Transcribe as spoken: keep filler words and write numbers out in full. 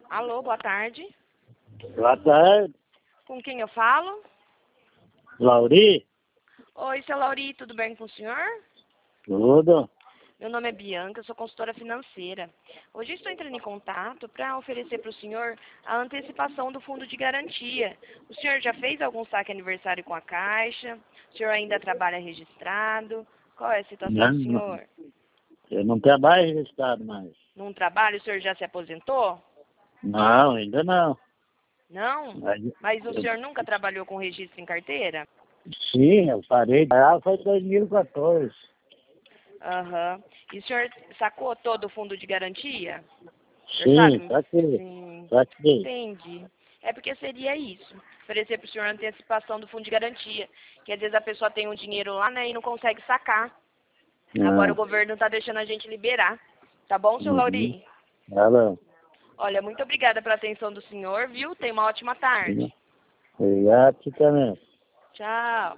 Alô, boa tarde. Boa tarde, Com quem eu falo? Lauri. Oi, seu Lauri, tudo bem com o senhor? Tudo? Meu nome é Bianca, eu sou consultora financeira. Hoje estou entrando em contato para oferecer para o senhor a antecipação do fundo de garantia. O senhor já fez algum saque aniversário com a Caixa? O senhor ainda trabalha registrado? Qual é a situação Não, do não, senhor? eu não trabalho registrado mais. Num trabalho, o senhor já se aposentou? Não, ainda não. Não? Mas, Mas o eu, senhor nunca trabalhou com registro em carteira? sim, eu parei de trabalhar foi em dois mil e quatorze. Aham. E o senhor sacou todo o fundo de garantia? O senhor Sim, sabe? só que, Sim. só que, Entendi. É porque seria isso. Oferecer para o senhor a antecipação do fundo de garantia. Que às vezes a pessoa tem um dinheiro lá, né, e não consegue sacar. Agora o ah, governo está deixando a gente liberar. Tá bom, seu uhum, Lauri? tá bom. Olha, muito obrigada pela atenção do senhor, viu? Tenha uma ótima tarde. Obrigado também. Tchau.